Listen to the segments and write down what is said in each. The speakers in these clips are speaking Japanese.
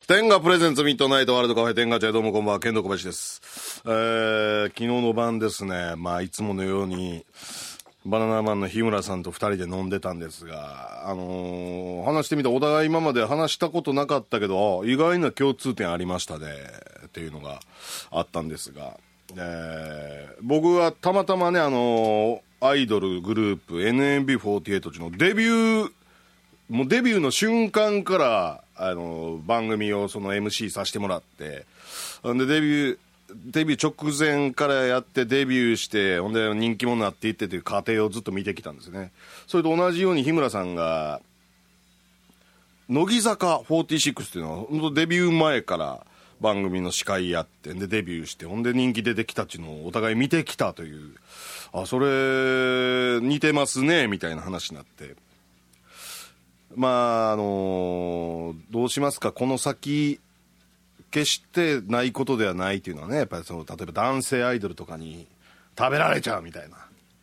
天下プレゼンツミッドナイトワールドカフェ天下茶、どうもこんばんは、剣道小林です。昨日の晩ですね、いつものようにバナナマンの日村さんと2人で飲んでたんですが、話してみたお互い今まで話したことなかったけど意外な共通点ありましたねっていうのがあったんですが、僕はたまたまねアイドルグループ NMB48 のデビューの瞬間から番組をその MC させてもらって、でデビュー直前からやってデビューして、ほんで人気者になっていってという過程をずっと見てきたんですね。それと同じように日村さんが乃木坂46っていうのは本当デビュー前から番組の司会やって、でデビューして、ほんで人気出てきたっていうのをお互い見てきたという、それ似てますねみたいな話になって、どうしますか、この先決してないことではないっていうのはね、やっぱり例えば男性アイドルとかに食べられちゃうみたいな、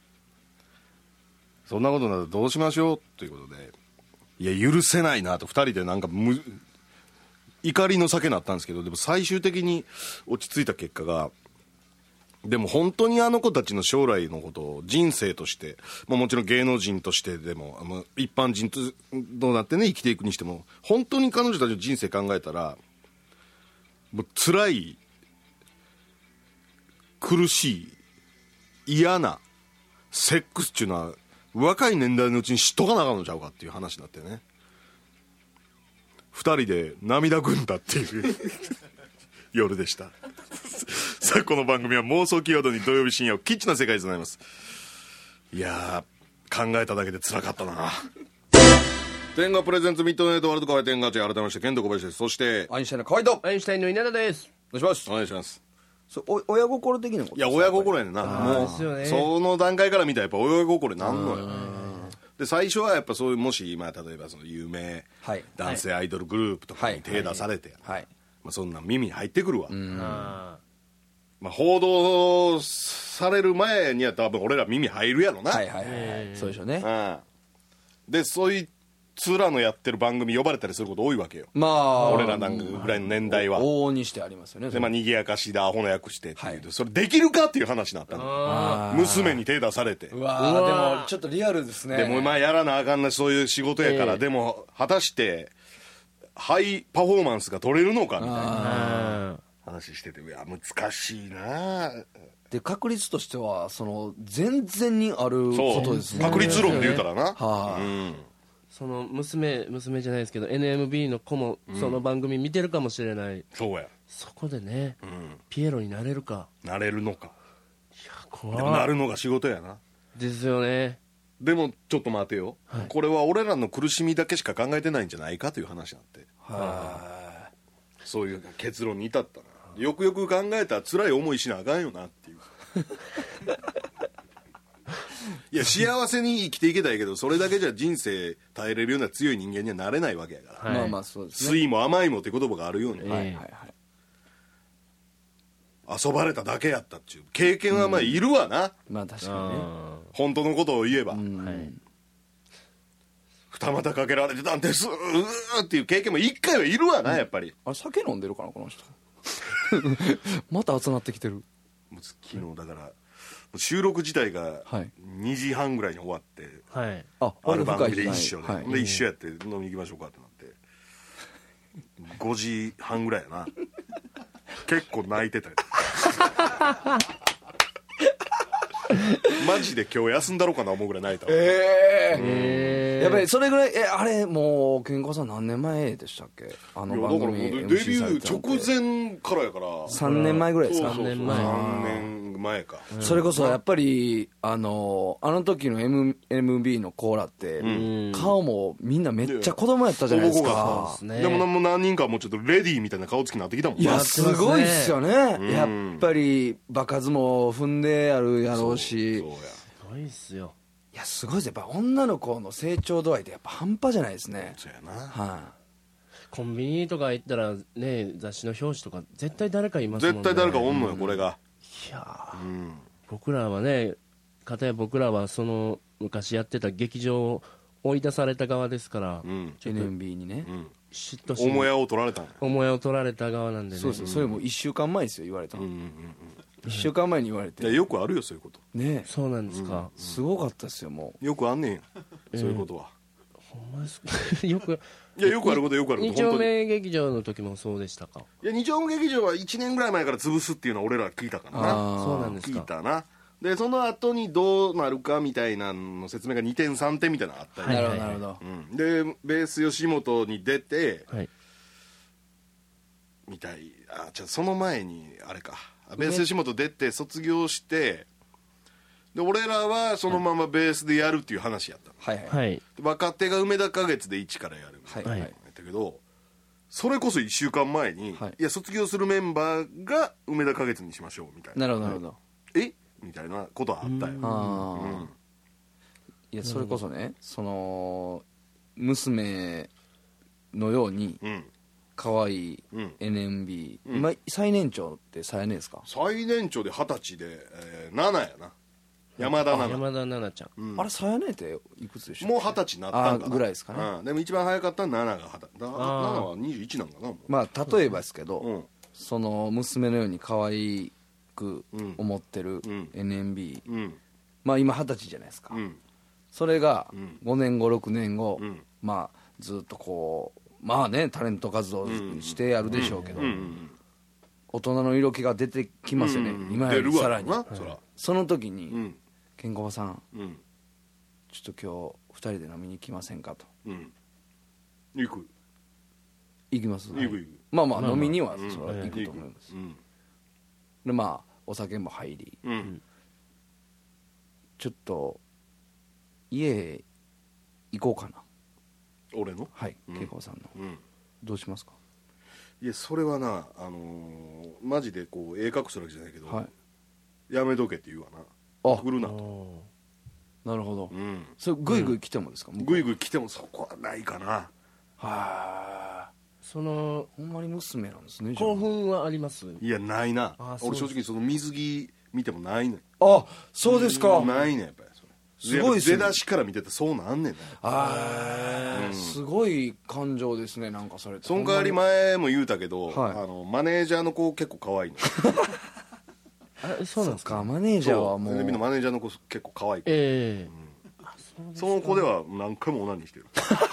そんなことならどうしましょうということで、いや許せないなと2人でなんか怒りの酒になったんですけど、でも最終的に落ち着いた結果が、でも本当にあの子たちの将来のことを人生として、もちろん芸能人としてでも一般人となってね生きていくにしても、本当に彼女たちの人生考えたらもう辛い、苦しい、嫌なセックスっていうのは若い年代のうちに知っとかなあかんのちゃうかっていう話になってね、2人で涙ぐんだっていう夜でしたさあ、この番組は妄想キーワードに土曜日深夜をキッチな世界となります。いやー、考えただけで辛かったな。天下プレゼンツミッドナイトワールドカフェ天下茶、改めまして剣道小林です。そしてアインシュタインの河合とアインシュタインの稲田です。 お願いします。 お願いします。 親心的なこと。 いや親心やねんな、もうですよね、 その段階から見たらやっぱ親心になんのよ。で最初はやっぱそういう、もし例えばその有名男性アイドルグループとかに手出されて、そんな耳に入ってくるわ。報道される前には多分俺ら耳入るやろな。 そうでしょうね。 でそいつらのやってる番組呼ばれたりすること多いわけよ。俺らなんかぐらいの年代は往々にしてありますよね。 で賑やかしでアホの役してっていう、それできるかっていう話になったの。娘に手出されて、 うわー、でもちょっとリアルですね。 でもやらなあかんな、そういう仕事やから、でも果たしてハイパフォーマンスが取れるのかみたいな話してて、いや難しいな。 で確率としては全然にあることですね。 確率論で言うたらな、 その娘じゃないですけど NMB の子もその番組見てるかもしれない、 そうや。 そこでね、ピエロになれるか、 なれるのか。 いや怖い。 でもなるのが仕事やな。 ですよね。 でもちょっと待てよ、これは俺らの苦しみだけしか考えてないんじゃないかという話になって、そういう結論に至ったな。よくよく考えたら辛い思いしなあかんよなっていういや幸せに生きていけたいけど、それだけじゃ人生耐えれるような強い人間にはなれないわけやから、 そうですね。 酸いも甘いもって言葉があるように、遊ばれただけやったっていう経験はいるわな。 確かにね。 本当のことを言えば、二股かけられてたんですっていう経験も一回はいるわな、やっぱり。 あれ酒飲んでるかなこの人また集まってきてる。 もう昨日だから収録自体が2時半ぐらいに終わって、ある番組で一緒で、で一緒やって飲み行きましょうかってなって5時半ぐらいやな結構泣いてたよマジで今日休んだろうかな思うぐらい泣いたわ。 やっぱりそれぐらい。あれもう健康さん何年前でしたっけ、あの番組。 だからもうデビュー直前からやから 3年前ぐらいですか。 3年前か。 それこそやっぱりあの時の MB のコーラって顔もみんなめっちゃ子供やったじゃないですか。 でも何人かもうちょっとレディーみたいな顔つきになってきたもん。 いやすごいっすよね。やっぱり場数も踏んであるやろうし、 すごいっすよ。 いやすごいです。やっぱ女の子の成長度合いってやっぱ半端じゃないですね。 そうやな。 コンビニとか行ったらね、雑誌の表紙とか絶対誰かいますもんね。 絶対誰かおんのよ、これが。 いや僕らはね、かたや僕らはその昔やってた劇場を追い出された側ですから、 NMB にね、 嫉妬し母屋を取られたんや。 母屋を取られた側なんでね。 そうですよ、それも1週間前ですよ言われたの、1週間前に言われいやてよくあるよそういうこと。 ねそうなんですか。 すごかったですよもよくあんねんや、そういうことは。 ほんまですか。よくいやよくあることよくあること二丁本当に。 目劇場の時もそうでしたか。 いや二丁目劇場は1年ぐらい前から潰すっていうのは俺ら聞いたからな。 あそうなんです聞いか。 たな。でその後にどうなるかみたいなの説明が2点3点みたいなのあったり、 なるほはいはいどなるほど、 でベース吉本に出てはい。 みたい。じゃあその前にあれか、ベース吉本出て卒業してで俺らはそのままベースでやるっていう話やったの、 はいはいはい。 で若手が梅田花月で一からやるみたいなはいやったけど、それこそ1週間前に、 はいいや卒業するメンバーが梅田花月にしましょうみたいな。 なるほどなるほど、 えみたいなことはあったよ。 ああ、いやそれこそねその娘のようにうん可愛いうん NMB、今最年長って最年ですか、 最年長で20歳で、7やな。山田7、 山田奈々ちゃん。 あれ最年っていくつでしょもう20歳になったんかなぐらいですかね、 でも一番早かったのは7が20歳7は21なんかなもう。 まあ例えばですけど、 うんその娘のように可愛く思ってるん NMB、 うんまあ今20歳じゃないですか、 うんそれがん 5年後6年後、 んまあずっとこうまあねタレント活動してやるでしょうけど、大人の色気が出てきますよね、今よりさらに、 出るわなそら。 その時に、 うんケンコバさんうんちょっと今日2人で飲みに行きませんかと。 うん行く行きます、 行く行くまあまあ飲みにはそれは行く行と思います、 うんでまあお酒も入り、 うんちょっと家行こうかな。 俺のはい、ケンコバさんのうんどうしますか。 いやそれはなマジでこう隠すわけじゃないけど、 はいやめとけって言うわな。 あ来るなと。 おなるほど、 うんそれグイグイ来てもですか、向こうぐいぐい来てもそこはないかな。 はそのい、ほんまに娘なんですねじゃあ興奮はあります？ いやないな。 そうです俺正直その水着見てもないねん。 あそうですか、 ないねんやっぱりそれ。 すごいっすね出だしから見ててそうなんねんな。 すごい感情ですねなんかそれってその代わり前も言うたけど、 はいマネージャーの子結構可愛いの。 あ、そうなんですか。 かマネージャーはもうテレビのマネージャーの子結構可愛い子。 ええ。 その子では何回もオナニーしてる。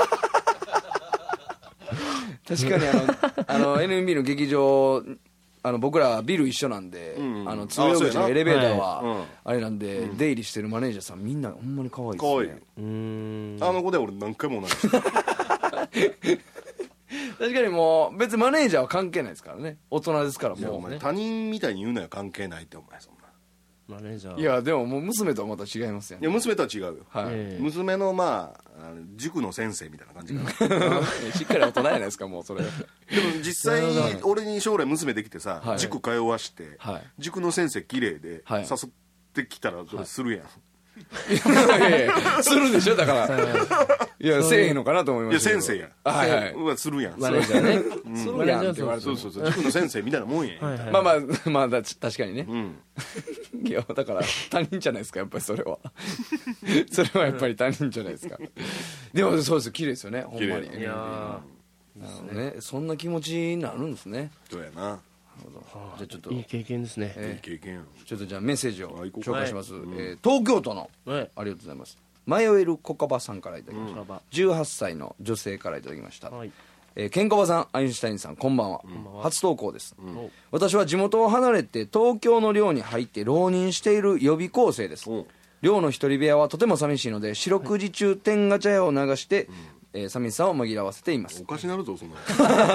確かにNMB の劇場僕らビル一緒なんで、 ん通用口のエレベーターはいはあれなんで、出入りしてるマネージャーさんみんなほんまに可愛いですね可愛いよ。あの子で俺何回もオナニーしてる。 確かにもう別にマネージャーは関係ないですからね大人ですからいやおも前他人みたいに言うのは関係ないってお前そんな。 マネージャー。 ういやでももう娘とはまた違いますよねいや娘とは違うよ。 はい、 ええ娘の塾の先生みたいな感じかな。 しっかり大人やないですかもうそれでも実際俺に将来娘できてさ、 はい塾通わして、 はい塾の先生綺麗ではい誘ってきたらそれするやん。 いやいやするでしょだからいやせえへんのかなと思いまいやしたけど先生やん。 はいはいうわするやん。 マネージャーね。 するやんって言われてもそうそうそう塾の先生みたいなもんやん。 はいはい。 まあまあまあ確かにね、 うん。 いやだから他人じゃないですかやっぱりそれはそれはやっぱり他人じゃないですかでもそうです綺麗ですよねほんまに綺麗いやなるほどねそんな気持ちになるんですねそうやな。 じゃあちょっといい経験ですね。 いい経験やん。 ちょっとじゃあメッセージをあ行こうか紹介します、東京都のはい。 ありがとうございます迷えるコカバさんからいただきました、 コカバ 18歳の女性からいただきました、 はい。 ケンコバさんアインシュタインさんこんばんは、初投稿です、 お私は地元を離れて東京の寮に入って浪人している予備校生です、 うん寮の一人部屋はとても寂しいので四六時中天ガチャ屋を流して、寂しさを紛らわせていますおかしなるぞそんな。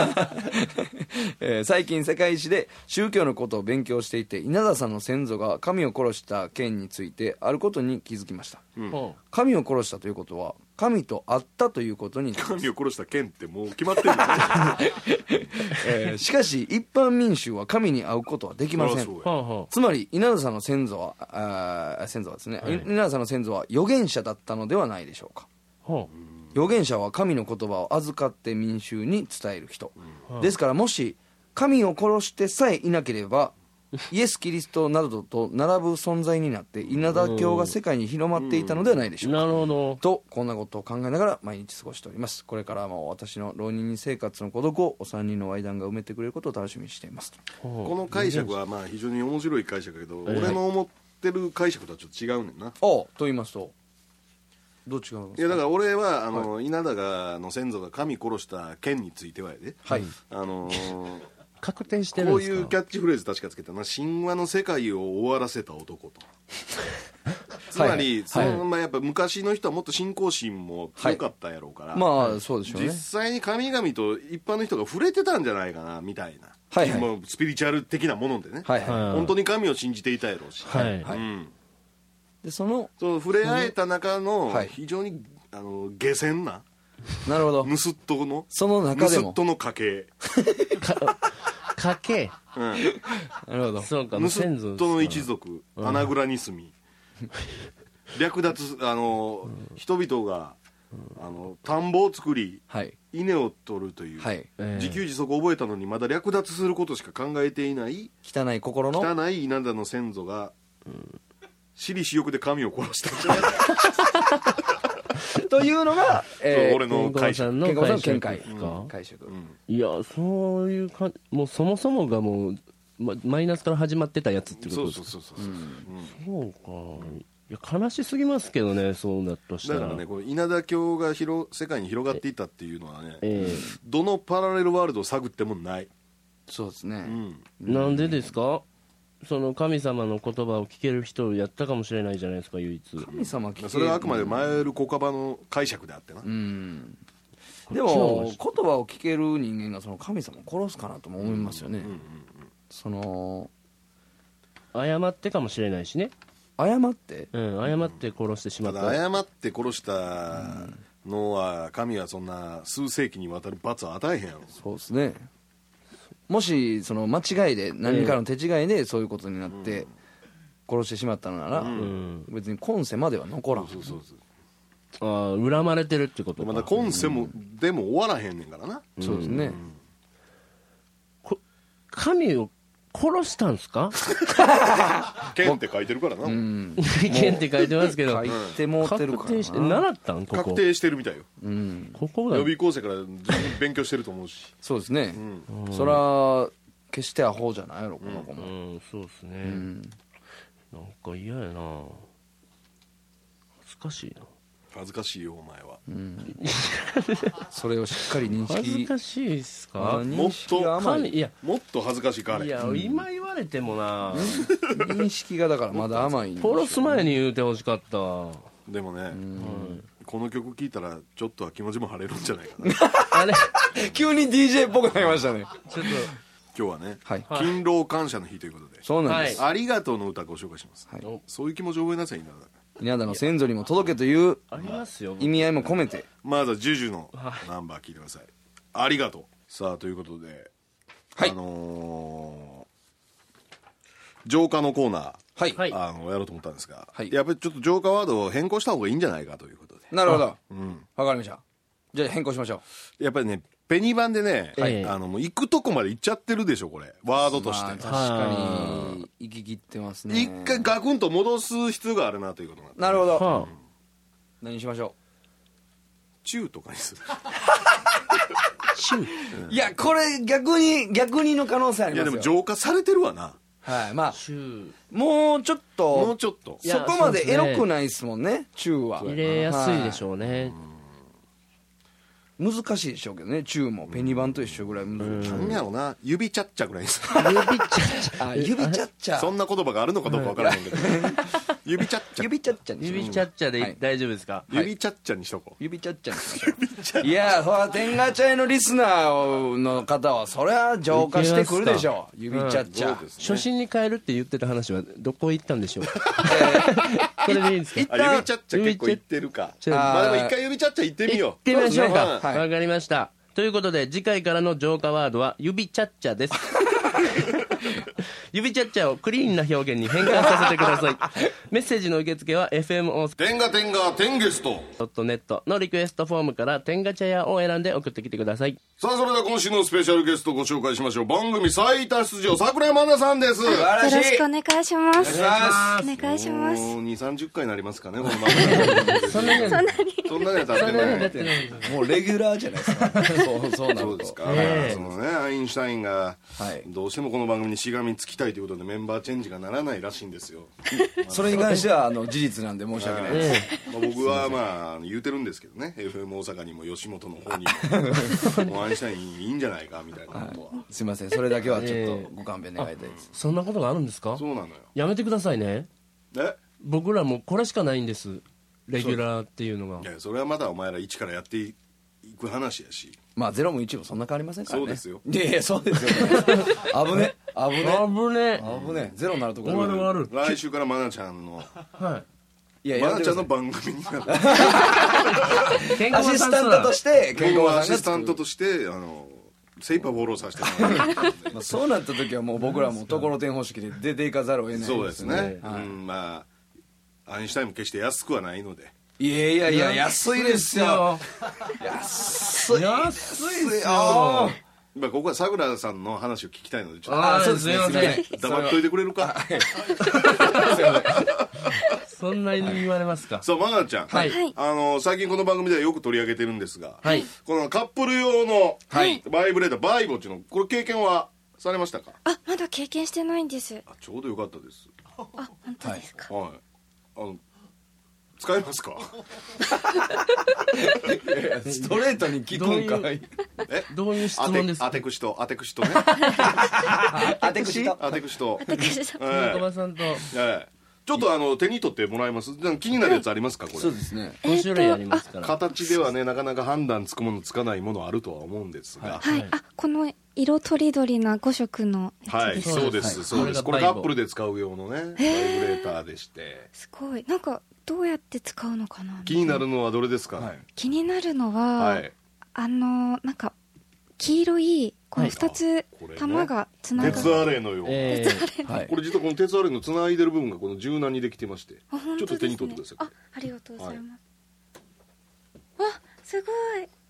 最近世界史で宗教のことを勉強していて稲田さんの先祖が神を殺した件についてあることに気づきました、 ほ神を殺したということは神と会ったということになります神を殺した剣ってもう決まってるんだね。 しかし一般民衆は神に会うことはできませんそりゃそうやう。ほうほつまり稲田さんの先祖はですね、稲田さんの先祖は預言者だったのではないでしょうか。 う。ほ預言者は神の言葉を預かって民衆に伝える人、ですからもし神を殺してさえいなければイエス・キリストなどと並ぶ存在になって稲田教が世界に広まっていたのではないでしょうか、 なるほど。 とこんなことを考えながら毎日過ごしております。これからも私の浪人生活の孤独をお三人の愛談が埋めてくれることを楽しみにしていますと。 この解釈はまあ非常に面白い解釈だけど、俺の思ってる解釈とはちょっと違うねんな。 と言いますとどう違うんですか。 いやだから俺は稲田の先祖が神殺した件についてはやで、 はい確定してるんこうですか。 いうキャッチフレーズ確かつけたな、神話の世界を終わらせた男と。つまり、まあ、やっぱ昔の人はもっと信仰心も強かったやろうから、 まあそうでしょうね。 実際に神々と一般の人が触れてたんじゃないかなみたいな、 はいはい、 もうスピリチュアル的なものでね、 はいはい、 本当に神を信じていたやろうし、 はいはい、 うん、 でその触れ合えた中の非常に下船な、 なるほど、 盗っ人のその中でも盗っ人の家系家系、 うん、 なるほど、 そうか、 盗っ人の一族、穴蔵に住み、略奪人々が田んぼを作り、 はい、 稲を取るという、 はい、 自給自足を覚えたのにまだ略奪することしか考えていない汚い心の汚い稲田の先祖が、私利私欲で神を殺したんじゃないというのが、 俺の解釈健康さんの見解、 解釈、 いやそういうか、もうそもそもがもう、マイナスから始まってたやつってことですか。そうか、いや悲しすぎますけどね、そうだとしたら。 だからね、この稲田教が世界に広がっていったっていうのはね、どのパラレルワールドを探ってもない。 そうですね、 なんでですか。その神様の言葉を聞ける人をやったかもしれないじゃないですか、唯一。 神様聞ける、 それはあくまでマエルコカバの解釈であってな、 でも言葉を聞ける人間がその神様を殺すかなとも思いますよね。その誤ってかもしれないしね。 誤って、 誤って殺してしまった。 ただ誤って殺したのは神はそんな数世紀にわたる罰を与えへんやろ。 そうですね。もしその間違いで何かの手違いでそういうことになって殺してしまったのなら、別に今世までは残らん。 恨まれてるってことか。 まだ今世も、でも終わらへんねんからな。 そうですね、 神を殺したんですか。 剣って書いてるからな。 剣って書いてますけど、 書いてもうてるからな。 習ったんここ確定してるみたいよ。 ここが予備校生から自分勉強してると思うし。 そうですね、それは決してアホじゃないやろこの子も。 そうですね、なんか嫌やな、恥ずかしいな。 恥ずかしいよお前は、 それをしっかり認識。 恥ずかしいっすか。 もっといやもっと恥ずかしいかあれ。 いや、今言われてもな、 認識がだからまだ甘いんでしょ。 殺す前に言うてほしかった。 でもね、この曲聴いたらちょっとは気持ちも晴れるんじゃないかな。 あれ急に DJ っぽくなりましたね。 ちょっ今日はね、 はい、 勤労感謝の日ということで、 そうなんです、 ありがとうの歌ご紹介します、そういう気持ちを覚えなさい。 稲田の先祖にも届けというありますよ、 意味合いも込めて、 まずはジュジュのナンバー聴いてください、ありがとう。さあということで、 はい、 浄化のコーナー、 はい、 やろうと思ったんですが、 はい、 やっぱりちょっと浄化ワードを変更した方がいいんじゃないかということで。 なるほど、わかりました。じゃあ変更しましょう。やっぱりね、ペニバンでね、もう行くとこまで行っちゃってるでしょこれ、ワードとして。 確かに行き切ってますね。 一回ガクンと戻す必要があるなということなんで。 なるほど、何にしましょう。 チューとかにする。 チュー、いやこれ逆にの可能性ありますよ。 いやでも浄化されてるわな。 はい、まあもうちょっとそこまでエロくないですもんね、チューは。 入れやすいでしょうね。 難しいでしょうけどね、チューもペニバンと一緒ぐらい難しい。 何やろうな、指チャッチャぐらいです。 指チャッチャ、 指チャッチャ、 そんな言葉があるのかどうか分からへんけど、指チャッチャ、 指チャッチャ、 指チャッチャで大丈夫ですか。 指チャッチャにしとこう。 指チャッチャにしましょう。いやそら天下茶屋のリスナーの方はそりゃ浄化してくるでしょう。指チャッチャ、 初心に変えるって言ってた話はどこ行ったんでしょう。これでいいんですか。 指チャッチャ結構行ってるか。まあでも一回指チャッチャ行ってみよう。 行ってみましょうか。わかりました。ということで次回からの浄化ワードは指チャッチャです。 指チャッチャをクリーンな表現に変換させてください。メッセージの受付は FM 大阪天が天が天ゲスト。 .net のリクエストフォームから天が茶屋を選んで送ってきてください。 さあ、それでは今週のスペシャルゲストをご紹介しましょう。番組最多出場、桜井真奈さんです。 よろしくお願いします。お願いします。 もう2、30回になりますかね、この番組。 そんなには経ってない。 もうレギュラーじゃないですか。そうなると。 そうですか。そのね、アインシュタインがどうしてもこの番組にしがみつきたいということでメンバーチェンジがならないらしいんですよ。 それに関しては事実なんで申し訳ないです。 僕はまあ言うてるんですけどね、 FM 大阪にも吉本の方にももうアインシュタインいいんじゃないかみたいなことは、 すいません、それだけはちょっとご勘弁願いたいです。 そんなことがあるんですか？ そうなのよ。 やめてくださいね。僕らもうこれしかないんです、レギュラーっていうのが。 いや、それはまだお前ら一からやっていく話やし。 まあゼロも1もそんな変わりませんからね。 そうですよ。 いやいや、そうですよ。危ねゼロになるところ終わる。 来週からマナちゃんのいやマナちゃんの番組になる。 アシスタントとして僕はアシスタントとして精一杯フォローさせてもらう。 そうなった時はもう僕らもところてん方式で出ていかざるを得ないそうですね。まあアインシュタインも決して安くはないので。 いや安いですよ。安いですよ。 ここはさくらさんの話を聞きたいのでちょっと。そうですね。 黙っといてくれるか。 そんなに言われますか。 そう、マナちゃん、最近この番組ではよく取り上げてるんですが、このカップル用のバイブレーターバイボっていうの、これ経験はされましたか？ まだ経験してないんです。 ちょうどよかったです。 本当ですか？ 使えますか？ ストレートに聞くんかい。 どういう質問ですか？ 当てくしとね。 当てくしと中間さんとちょっと手に取ってもらえます？気になるやつありますか？これそうですね、 5種類ありますから。 形ではね、なかなか判断つくものつかないものあるとは思うんですが、 この色とりどりな5色のやつです。 そうです。これカップルで使う用のねバイブレーターでして、 すごい。なんかどうやって使うのかな。 気になるのはどれですか？ 気になるのはなんか黄色いこの2つ玉がつながる鉄アレイのような、これ実はこの鉄アレイのつないでる部分がこの柔軟にできてまして、ちょっと手に取ってください。 ありがとうございます。わ、すご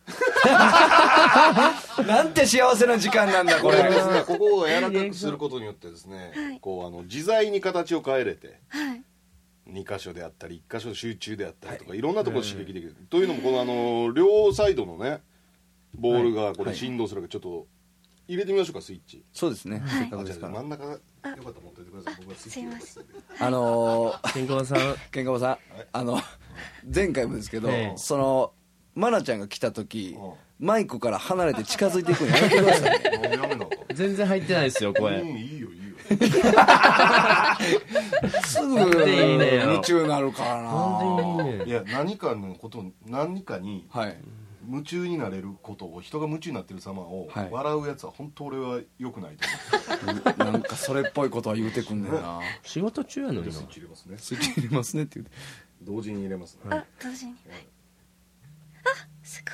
い。 なんて幸せな時間なんだこれ。 ここを柔らかくすることによってですね、自在に形を変えれて、2箇所であったり1箇所集中であったりとか、いろんなところ刺激できる。というのもこの両サイドのねボールがこれ振動するから、ちょっっと入れてみましょうか、スイッチ。 そうですね。 真ん中よかったら持っておいてください。僕はスイッチ入れます。 ケンコバさん、 前回もですけど、そのマナちゃんが来た時、マイクから離れて近づいていくのやめてくださいね。 全然入ってないですよ、声。 いいよすぐ夢中になるからな。 いや、何かに夢中になれることを、人が夢中になってる様を笑うやつは本当俺は良くないと思う。 なんかそれっぽいことは言うてくんねんな。 仕事中やのに。 スイッチ入れますね。 スイッチ入れますねって言うて、 同時に入れますね。 同時に。すごい。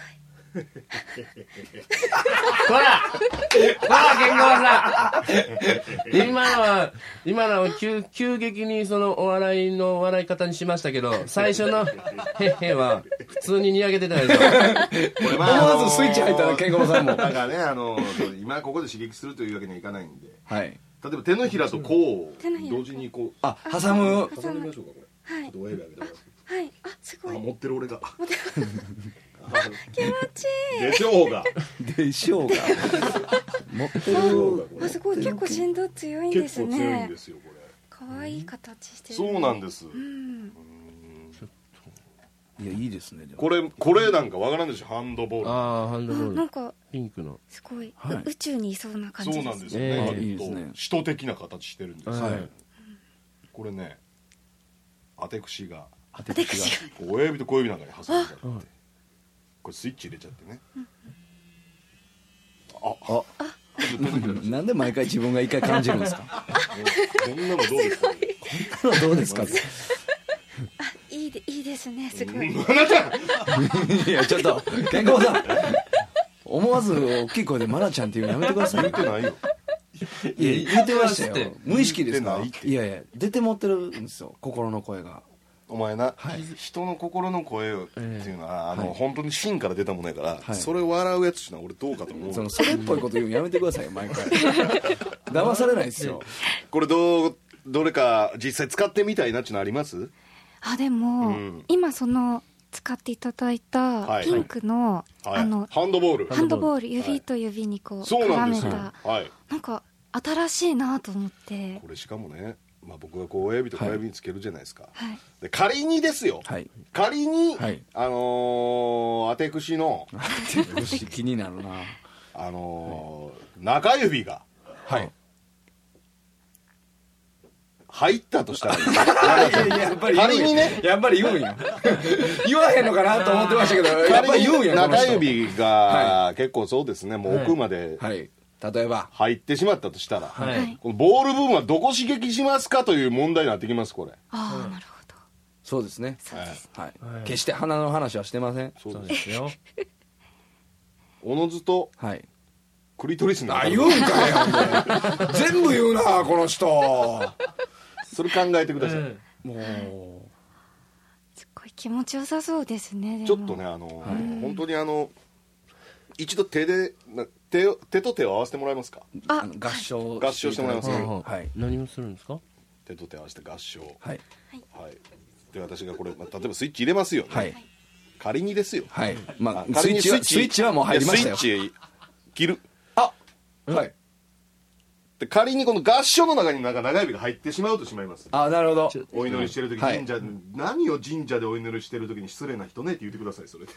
ほらケンコバさん、今のは急激にそのお笑いの笑い方にしましたけど、最初のへっへは普通ににやけてたでしょ。 思わずスイッチ入ったらケンコバさんも。 だからね、今ここで刺激するというわけにはいかないんで、例えば手のひらと甲を同時にこう挟みましょうか。これちょっと親指上げてください。 はい。すごい。 持ってる俺が気持ちいい。 でしょうが持ってる。 すごい、結構振動強いんですね。 結構強いんですよ、これ。 可愛い形してる。 そうなんです。 いや、いいですね。 これなんかわからんでしょ、ハンドボール。 ハンドボール。 なんかピンクの。 すごい宇宙にいそうな感じです。 そうなんですよね。いいですね。使徒的な形してるんですね。これね、当て串が親指と小指なんかに挟んであって、これスイッチ入れちゃってね。 なんで毎回自分が一回感じるんですか。 こんなのどうですか。 こんなのどうですか。 いいですね、すごい。 いや、ちょっとケンコバさん、思わず大きい声でマナちゃんっていうのやめてください。 言ってないよ。 いや言ってましたよ。無意識ですか。 言ってないっていやいや出て持ってるんですよ、心の声が。 お前な、人の心の声っていうのは、本当に芯から出たものやから、 はいそれを笑うやつってのは俺どうかと思う。 それっぽいこと言うのやめてくださいよ毎回。騙されないですよ。 これどれか実際使ってみたいなっていうのあります？ あでも、今その使っていただいたピンクの、 ハンドボール指と指にこうそうな絡めんですよ、 た、なんか新しいなと思って。 これしかもね、僕がこう親指と小指につけるじゃないですか、 はい、 で仮にですよ、 はい、 仮に、 はい、 当て串の気になるな。 中指がはい入ったとしたらやっぱり仮にね、 やっぱり言うんや。言わへんのかなと思ってましたけど、やっぱり言うんや。 中指が結構そうですね、もう奥まではい例えば入ってしまったとしたら、 はい、 このボール部分はどこ刺激しますかという問題になってきます。これああなるほど。 そうですね。 そうですはい、決して鼻の話はしてません。 そうですよ。 おのずとはいクリトリスに当たる。 言うんかよ全部言うなこの人。 それ考えてください、 もうすごい気持ちよさそうですね。 ちょっとね本当に一度手と手を合わせてもらえますか。 合唱してもらいますか。 はい。 何をするんですか。 手と手を合わせて合唱。 はいはいで私がこれ例えばスイッチ入れますよね。 はい仮にですよ。 はい仮にスイッチはもう入りましたよ。 スイッチ切る。 はいで仮にこの合唱の中に中指が入ってしまうとしまいます。 なるほど。 お祈りしてる時、神社何を神社でお祈りしてる時に失礼な人ねって言ってください。それで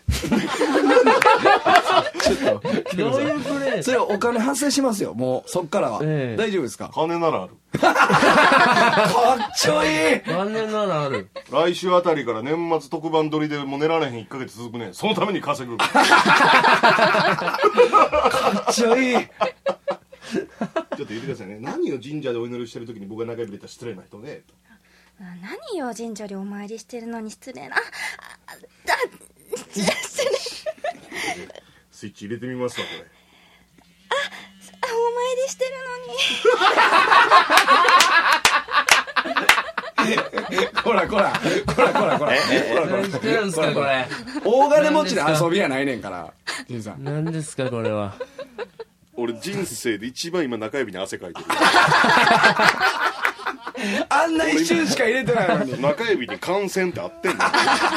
どういうプレー。 それお金発生しますよ。もうそっからは大丈夫ですか。 金ならある。 かっちょいい。 何年ならある。 来週あたりから年末特番撮りでもう寝られへん1ヶ月続くね。そのために稼ぐ。 かっちょいい。 ちょっと言ってくださいね。何を神社でお祈りしてる時に僕が中指入れたら失礼な人ね。 何よ神社でお参りしてるのに失礼な。 スイッチ入れてみますわこれ。 お参りしてるのに。 こら何してるんですかこれ。 大金持ちの遊びやないねんからじいさん。 何ですかこれは。 俺人生で一番今中指に汗かいてる。 あんな一瞬しか入れてないのに中指に感染ってあってんの。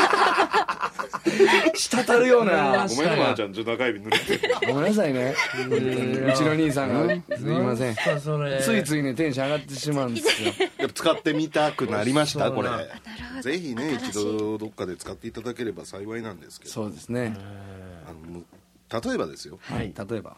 滴るような。 ごめんねまーちゃん、ちょっと中指濡れてる。 ごめんなさいね。うちの兄さんがすいません。 それついついねテンション上がってしまうんですよ。 やっぱ使ってみたくなりましたこれ。 どぜひね一度どっかで使っていただければ幸いなんですけど。 そうですね。 例えばですよ。 はい例えば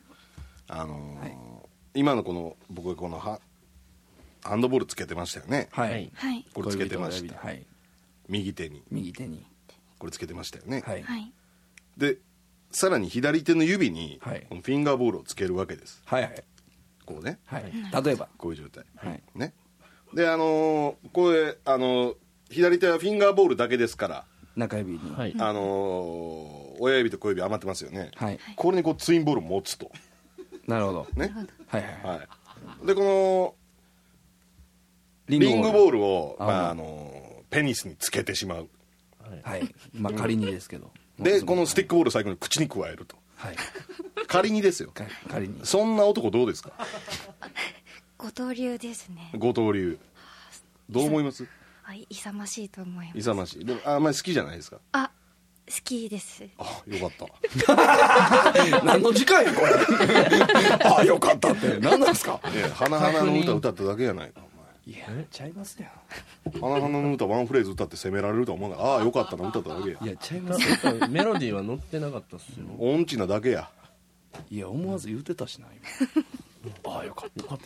今のこの僕がこのハンドボールつけてましたよね。 はいこれつけてました。 はい右手にこれつけてましたよね。 はいでさらに左手の指にはいこのフィンガーボールをつけるわけです。 はいはいこうね。 はい例えばこういう状態。 はいね。でこれ左手はフィンガーボールだけですから中指にはい。 親指と小指余ってますよね。 はいこれにこうツインボールを持つとなるほどね。 はいはいはい。でこのリングボールをペニスにつけてしまう。 はいまあ仮にですけどでこのスティックボールを最後に口に加えると。 はい仮にですよ。 仮にそんな男どうですか。 後藤流ですね。 後藤流どう思います。 勇ましいと思います。 勇ましい。でもあんまり好きじゃないですか。 好きです。 あよかった何の時間やこれ。よかったって何なんですか。 花々の歌歌っただけやないかいやちゃいますよ。 お前。花々の歌ワンフレーズ歌って責められると思うがよかったな歌っただけや。 いやちゃいますよ。 メロディーは乗ってなかったっすよ。 音痴なだけや。 いや思わず言うてたしな今。よかったよかった。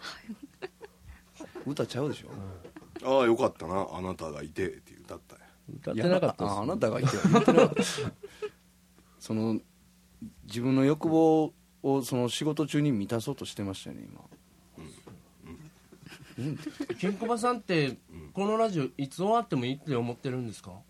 歌ちゃうでしょ。 よかったなあなたがいてって歌ったや。 歌ってなかったっす。 あなたが言ってなかった。その自分の欲望をその仕事中に満たそうとしてましたよね今。 ケンコバさんってこのラジオいつ終わってもいいって思ってるんですか。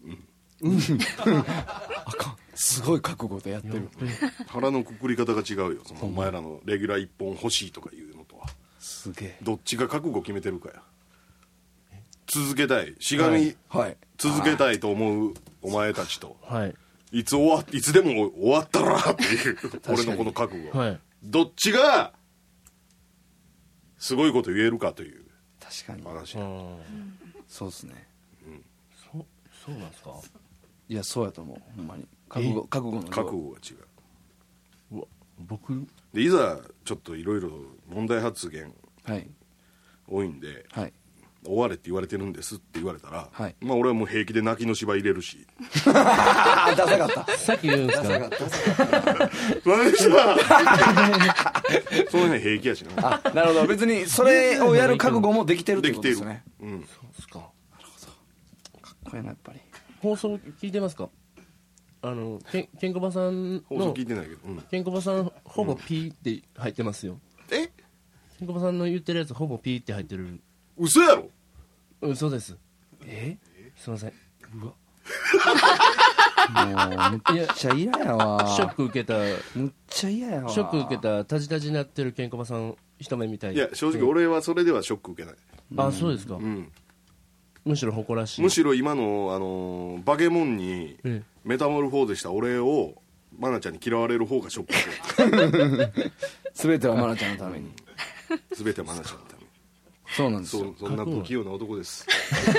あかんすごい覚悟でやってる。 腹のくくり方が違うよ。そのお前らのレギュラー1本欲しいとかいうのとすげえ。 どっちが覚悟決めてるかや。続けたいしがみ、 はい。 続けたいと思うお前たちと、 はい。 いつでも終わったらっていう俺のこの覚悟、 はい。 どっちがすごいこと言えるかという確かに。 話。 そうですね。 そうなんですか。 いや、そうやと思う。ほんまに。覚悟の量。 覚悟が違う。 うわ、僕。 でいざちょっといろいろ問題発言はい。 多いんで、 はい。 終われって言われてるんですって言われたら、 はいまあ俺はもう平気で泣きの芝居入れるし。 あ、ダサかった。 さっき言うんですか。 何したその辺平気やしな。 あ、なるほど。別にそれをやる覚悟もできてるってできてることですね。 うん。 そうですか。 かっこいいな、やっぱり。 放送聞いてますか。ケンコバさん放送の聞いてないけど、 ケンコバさんほぼピーって入ってますよ。 えケンコバさんの言ってるやつほぼピーって入ってる。 嘘やろ。 嘘です。すいません。 もう、むっちゃ嫌やわ。 ショック受けたむっちゃ嫌やわ。 ショック受けたタジタジになってるケンコバさん一目みたい。 いや正直俺はそれではショック受けない。 あ、そうですか。 うん。 むしろ誇らしい。 むしろ今のバケモンにえメタモルフォーゼした俺をマナちゃんに嫌われる方がショック受ける。 全てはマナちゃんのために。 全てはマナちゃんのために。 そうなんですよ。 そんな不器用な男です。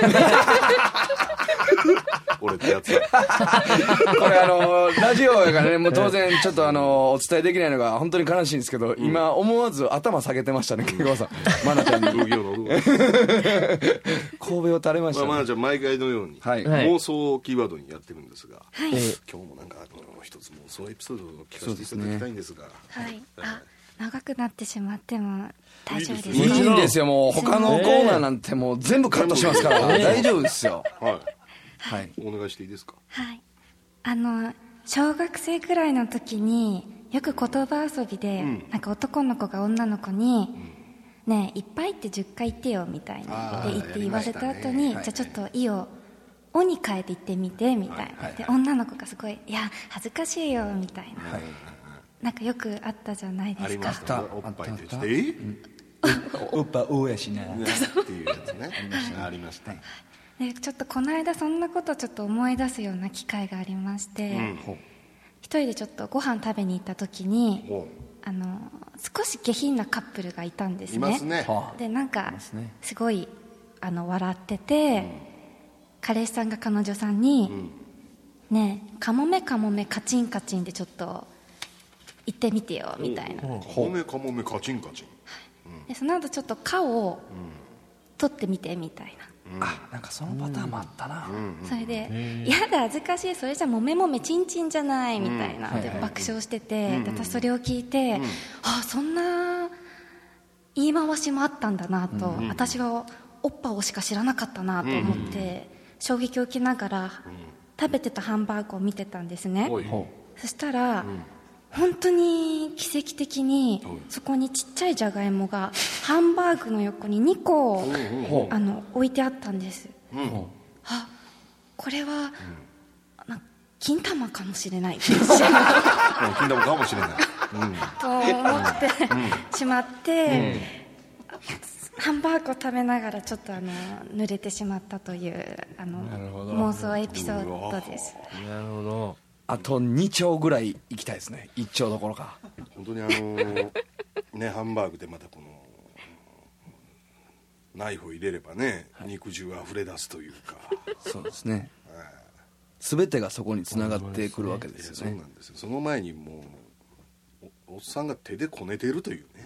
俺ってやつは。 これラジオやからね、もう当然ちょっとお伝えできないのが本当に悲しいんですけど、今思わず頭下げてましたね、ケンコバさん。マナちゃんに。 不器用な男です。 神戸を垂れましたね。 マナちゃん毎回のようにはい妄想をキーワードにやってるんですが、 はい。 今日もなんか一つ妄想エピソードを聞かせていただきたいんですが。 はい。あ、長くなってしまっても大丈夫ですいか？ いんですよ、もう他のコーナーなんてもう全部カットしますから、大丈夫ですよ。 はい。 はい。 お願いしていいですか。 はい。小学生くらいの時によく言葉遊びで、なんか男の子が女の子に、ねえ、いっぱいって10回言ってよみたいなで言われた後に、じゃあちょっといいよ、おに変えて言ってみてみたいな、で女の子がすごい、いや恥ずかしいよみたいな、なんかよくあったじゃないですか。 ありました。おっぱいって言っておっぱおやしな。 っていうやつね。ありました。 でちょっとこの間そんなことちょっと思い出すような機会がありまして、一人でちょっとご飯食べに行った時に、少し下品なカップルがいたんですね。 いますね。 でなんかすごい笑ってて、彼氏さんが彼女さんに、ねえカモメカモメカチンカチンでちょっと言ってみてよみたいな。 カモメカモメカチンカチン。 でその後ちょっと顔を取ってみてみたいな。 あ、なんかそのパターンもあったな。 それで「やだ恥ずかしい、それじゃもめもめチンチンじゃない」みたいなで爆笑してて、で私それを聞いて、あ、そんな言い回しもあったんだなと、私はおっぱをしか知らなかったなと思って衝撃を受けながら食べてたハンバーグを見てたんですね。そしたら本当に奇跡的にそこにちっちゃいじゃがいもがハンバーグの横に2個置いてあったんです。あ、これは金玉かもしれない金玉かもしれないと思ってしまって、ハンバーグを食べながらちょっと濡れてしまったという妄想エピソードです。 なるほど。 あと2丁ぐらい行きたいですね。1丁どころか。 本当にね、ハンバーグでまたこのナイフを入れればね、肉汁あふれ出すというか。 そうですね。全てがそこにつながってくるわけですよね。 そうなんですよ。その前にもうおっさんが手でこねてるというね。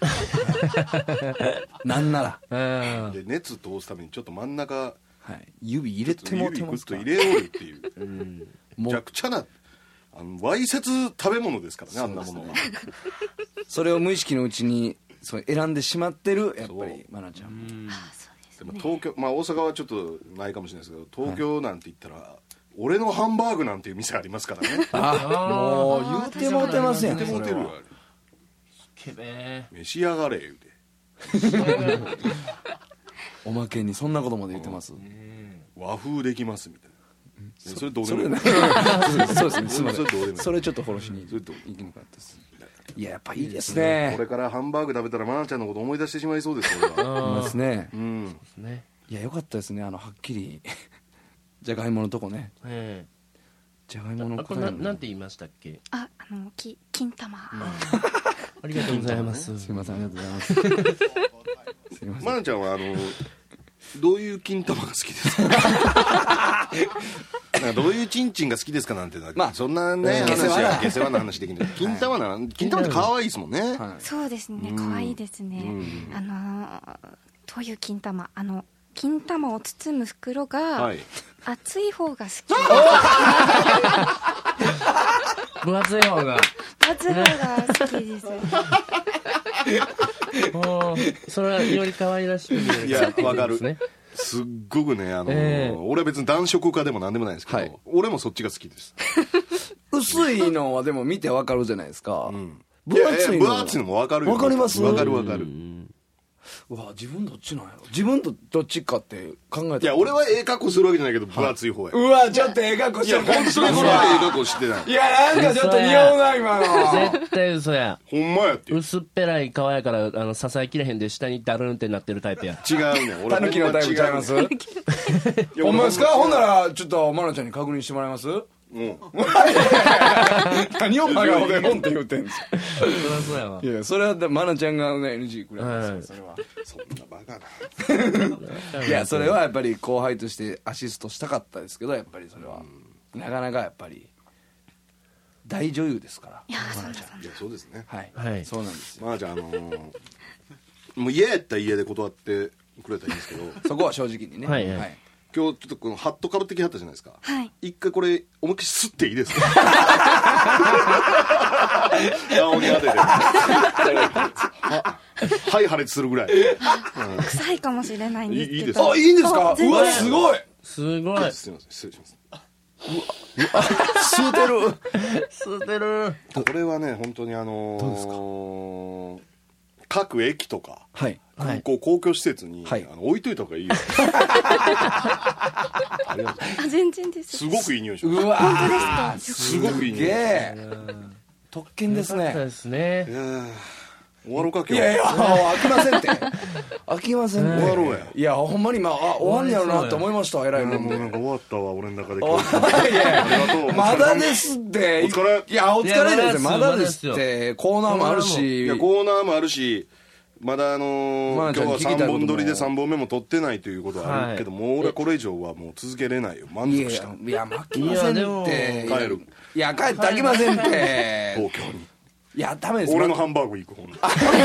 なんならで熱通すためにちょっと真ん中、 指入れてもてますか。 指グッと入れようっていうめちゃくちゃなわいせつ食べ物ですからね、あんなものは。 それを無意識のうちに選んでしまってる、やっぱりマナちゃん。 でも東京、まあ大阪はちょっとないかもしれないですけど、東京なんて言ったら俺のハンバーグなんていう店ありますからね。 もう言うてもうてますやん。 言うてもうてるわ。 けべ召し上がれ言うて。 おまけにそんなことまで言ってます。 和風できますみたいな。それどうでもいい。 そうですね、すみません。 それどうでもいい。 それちょっとフォローしに行きにくかったです。 いややっぱいいですこね。 れからハンバーグ食べたら愛菜ちゃんのこと思い出してしまいそうですよ俺はいますね。 うんね。 いやよかったですね、はっきりじゃがいものとこね、 えじゃがいものこれなんて言いましたっけ？ 金玉、 ありがとうございます。 すいません、ありがとうございますすいません。 愛菜ちゃんはどういう金玉が好きですかなんかどういうチンチンが好きですかなんて、 まあそんなね下世話な下世話な話できない金玉って可愛いですもんね、 はいそうですね、可愛いですね、どういう金玉、金玉を包む袋が、 はい厚い方が好き、 分厚い方が。 厚い方が好きです。 それはより可愛らしく見える。 いやわかるですね。 すっごくね俺は別に男色家でも何でもないですけど、 はい俺もそっちが好きです、 薄いのはでも見てわかるじゃないですか、 分厚いのも分かるよ。 わかります分かる分かる。 うわ自分どっちなんやろ、自分とどっちかって考えたら、 いや俺は格好するわけじゃないけど分厚い方や。 うわちょっと格好いや本当にこれは格好してない。 いやなんかちょっと似合うな今の絶対嘘や。 ほんまやって。 薄っぺらい皮やから支えきれへんで下にダルンってなってるタイプや。 違うねん。 タヌキのタイプちゃいますいやほんまですか。ほんならちょっと愛菜ちゃんに確認してもらえます何を真顔で本って言うてんですか。 そりゃそうやわ。 いやそれは愛菜ちゃんがね NG くらいですよ、それは。 そんなバカな。 いやそれはやっぱり後輩としてアシストしたかったですけど、やっぱりそれはなかなかやっぱり大女優ですから。 いやそんなそんいやそうですね。 はい、 はいそうなんですよ。 まあじゃあもう嫌やったら家で断ってくれたらいいんですけど、 そこは正直にね。 はいはい今日ちょっとこのハットかぶってきはったじゃないですか。 はい一回これ思いっきり吸っていいですか。顔に当てて。はい破裂するぐらい。 臭いかもしれないんですけど。 いいですかあいいんですか。 全然うわすごい。 すごい。 すいません失礼します。 吸うてる。 吸ってる。 これはね本当にどうですか各駅とかはい。 空港公共施設に、 はい置いといた方がいいよ。ありがとうございます。 全然です。 すごくいい匂いしうます。 わすごくいいす匂い。 げえ特権ですそうね。 ですねい。やー終わろうか今日。 いやいや飽きませんって飽きませんって。 終わろうや。 いやほんまに今終わんねやろなって思いました。偉いもんで。 もうなんか終わったわ俺の中でお今日。 いやありがとう。 まだですって。 お疲れいやお疲れですよ。まいやだですって。コーナーもあるいしやコーナーもあるしまだ今日はまあじゃあ聞きたいこと 3 も本撮りで3本目も撮ってないということはあるけど、もう俺はこれ以上はもう続けれないよ。満いや足した。 いや負けませんいやでもって。 帰るいや帰って飽きませんって。 東京にいやダメです。 俺のハンバーグ行くほんで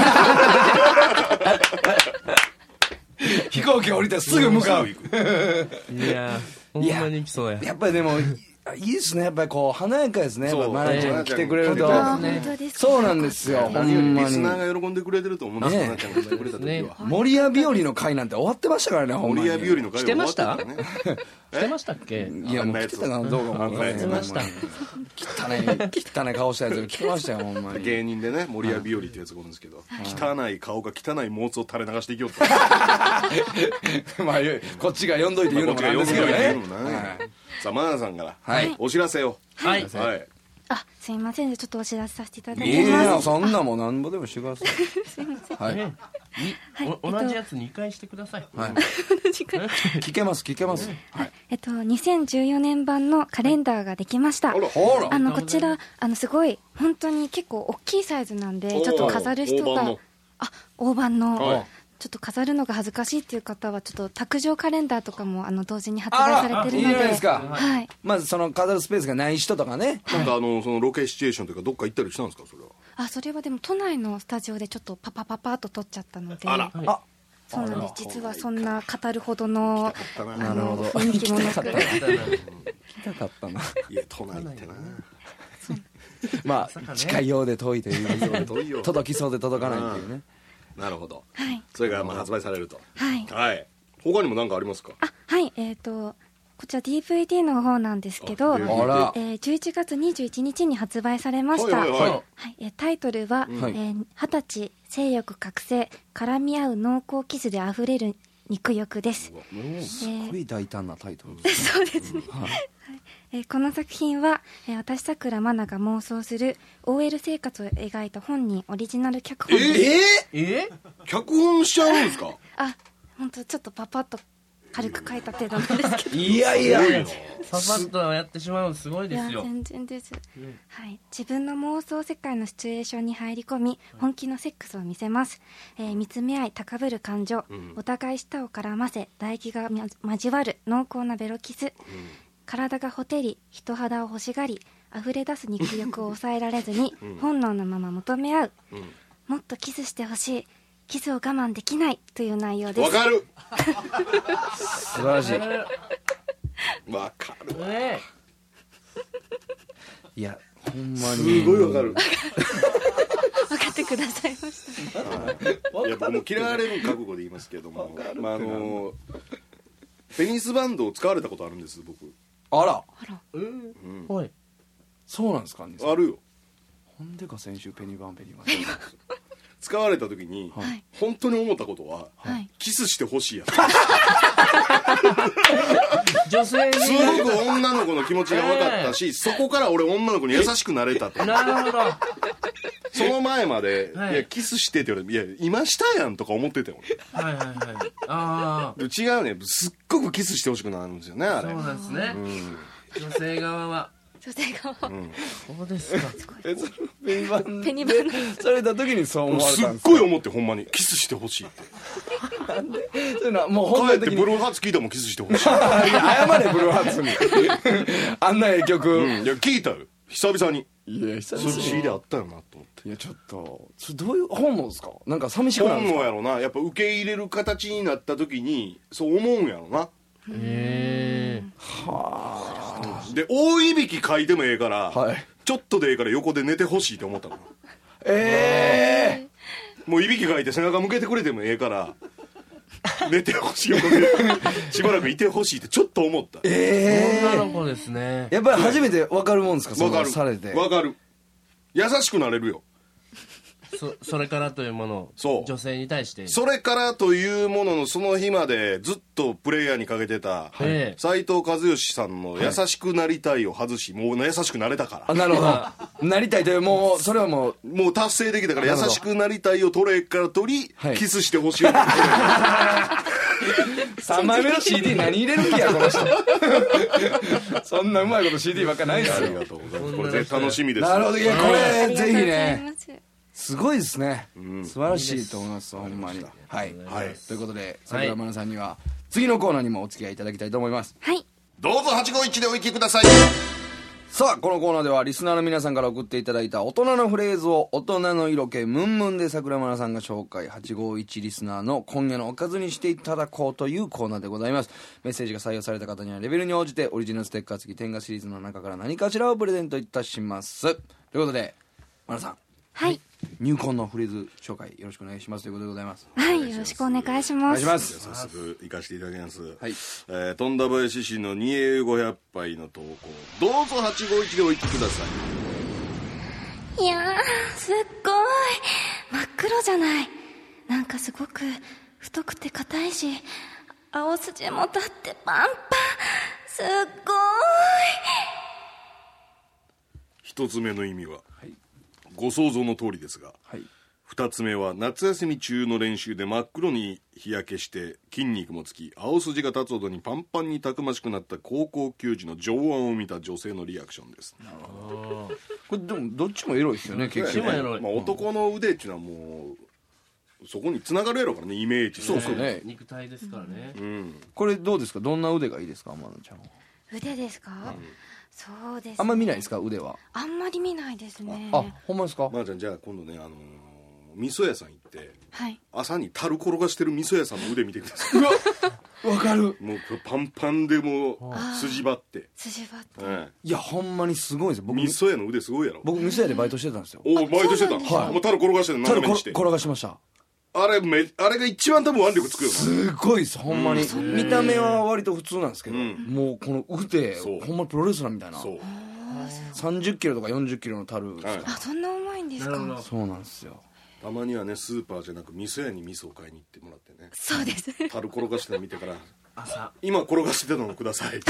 飛行機降りてすぐ向かう。 行く。 いやほんまに行きそうや。 やっぱりでもいいですね。やっぱりこう華やかですね。やっぱそうマナちゃん来てくれると。 あ本当ですか。 そうなんですよ。ほ何よりんまリスナに。 ーが喜んでくれてると思うんですよ。 ねなっちゃんが来てくれた時は。 森屋日和の会なんて終わってましたからね。ほんまに。 森屋日和の会来てました終わってたね。 してましたっけ？ いやもう来てたかなどうかもあんなやつ来てました。 汚い顔したやつが来てましたよほんまに。 芸人でね森屋日和ってやつがおるんですけど、汚い顔が汚い毛ツを垂れ流していきよった。 まあこっちが呼んどいて言うのもなんですけどね。 言うのもねはいさあマナさんからはいお知らせを。 はい。 はい。 すいません、ちょっとお知らせさせていただきいやます。 そんなもんなんぼでもしてください。はいね同じやつ2回してください。 はい。聞けます聞けます。はい。 2014年版のカレンダーができました。 あらほら。 こちらすごい本当に結構大きいサイズなんで、ちょっと飾る人が大判の大判の、 はいちょっと飾るのが恥ずかしいっていう方はちょっと卓上カレンダーとかも同時に発売されてるので、 いいじゃないですか。 はい。 まずその飾るスペースがない人とかね。 なんかそのロケシチュエーションというかどっか行ったりしたんですかそれは。 それはでも都内のスタジオでちょっとパパパパッと撮っちゃったので、 あらあそうなんです。実はそんな語るほどのなるほど。 雰囲気もなく、 行きたかったな。 いや都内ってな。 まあ近いようで遠いという遠いよ届きそうで届かないっていうね。 なるほど。 はいそれがまあ発売されると。 はいはい。他にも何かありますか。 はいこちら DVD の方なんですけど、 ああら。 11月21日に発売されました。 はいはいはいはいタイトルは、 はい 20歳性欲覚醒絡み合う濃厚キスであふれる肉欲です。 すごい大胆なタイトルそうですね、この作品は、私さくらまなが妄想する OL 生活を描いた本人オリジナル脚本です。 脚本しちゃうんですか？ あ、本当ちょっとパパッと軽く書いた程度なんですけどいやいやパパッとやってしまうのすごいですよ。 いや全然です、はい、自分の妄想世界のシチュエーションに入り込み本気のセックスを見せます、見つめ合い高ぶる感情、お互い舌を絡ませ唾液が交わる濃厚なベロキス、体がほてり人肌を欲しがり溢れ出す肉欲を抑えられずに本能のまま求め合う、もっとキスしてほしい、キスを我慢できないという内容です。 わかる素晴らしい。 わかる、 いやほんまにすごいわかる。 分かってくださいましたいや僕も嫌われる覚悟で言いますけども、ペニスバンドを使われたことあるんです僕。 あらはい。 そうなんですか？ あるよ。 ほんでか先週ペニバン使われた時に、 はい、 本当に思ったことは、 はい、 キスしてほしいやつ。 女性にすごく女の子の気持ちが分かったし、そこから俺女の子に優しくなれたと。 なるほど。 その前まで、 はい、 いやキスしてって言われて、いや今したやんとか思ってたよ俺。はいはいはい。ああ。 違うね、すっごくキスしてほしくなるんですよねあれ。 そうなんですね。女性側は。 女性側、 そうですか。 ペニバンされた時にそう思われたんですか？ すっごい思ってほんまにキスしてほしいって。 なんでそういうのはもう本帰能的にってブルーハーツ聞いたもんキスしてほしい。 いや謝れブルーハーツにあんな影曲、 いや聞いたよ久々に。 いや久それ 々に CD あったよなと思って。 いやちょっとそれどういう本能ですか？なんか寂しくなるん本ですか？ 能やろな、やっぱ受け入れる形になった時にそう思うんやろな。で大いびきかいてもええから、 はい、 ちょっとでええから横で寝てほしいって思ったの。もういびきかいて背中向けてくれてもええから寝てほしい、横でしばらくいてほしいってちょっと思った。 女の子ですね。 やっぱり初めて分かるもんですか？ 分かるされて分かる。優しくなれるよ。 それからというものをそう女性に対してそれからというもののその日までずっとプレイヤーにかけてた斉藤和義さんの優しくなりたいを外し、もう優しくなれたから。 あ、なるほどなりたいという、もうそれはもう達成できたから優しくなりたいをトレイから取り、 はい、 キスしてほしい3 枚目の CD 何入れる気やこの人そんなうまいこと CD ばっかないですよ。 ありがとうございます。これ絶対楽しみです。 なるほど。いやこれぜひねすごいですね、素晴らしいと思いますほんまに。はい、ということで桜愛菜さんには次のコーナーにもお付き合いいただきたいと思います。 はい、 どうぞ851でお行きください。 さあこのコーナーではリスナーの皆さんから送っていただいた大人のフレーズを大人の色気ムンムンで桜愛菜さんが紹介、851リスナーの今夜のおかずにしていただこうというコーナーでございます。メッセージが採用された方にはレベルに応じてオリジナルステッカー付き天下シリーズの中から何かしらをプレゼントいたします。ということで愛菜さん、 はい、 入魂のフレーズ紹介よろしくお願いしますということでございます。 はい、よろしくお願いします。 お願いします。 早速行かせていただきます。 はい、 富田林市の二栄500杯の投稿、どうぞ851でお行きください。いやーすっごい真っ黒じゃない。なんかすごく太くて硬いし青筋も立ってパンパン、すっごい。 一つ目の意味は、ご想像の通りですが、2つ目は夏休み中の練習で真っ黒に日焼けして筋肉もつき青筋が立つほどにパンパンにたくましくなった高校球児の上腕を見た女性のリアクションです。 これでもどっちもエロいですよね結局ね。 男の腕っていうのはもうそこに繋がるやろからね、イメージ。 そうそうね、 肉体ですからね、 これどうですか？どんな腕がいいですか？愛菜ちゃんは腕ですか？そうですね、 あんまり見ないですか？腕はあんまり見ないですね。 あ、ほんまですか？ まあちゃん、じゃあ今度ね、味噌屋さん行って、 はい、 朝に樽転がしてる味噌屋さんの腕見てください。 わかる。 もうパンパンでもう筋張って、 いやほんまにすごいですよ。 味噌屋の腕すごいやろ。 僕味噌屋でバイトしてたんですよ。 お、バイトしてた。 はい、 もう樽転がして樽転がしました。 あれが一番多分腕力つくよな。 すごいですほんまに。見た目は割と普通なんですけど、もうこの腕ほんまにプロレスラーみたいな。そう、30キロとか40キロの樽、 あ、そんな重いんですか？ そうなんですよ。 たまにはねスーパーじゃなく味噌屋に味噌を買いに行ってもらってね、 そうです樽転がしてるの見てから朝今転がしてたのください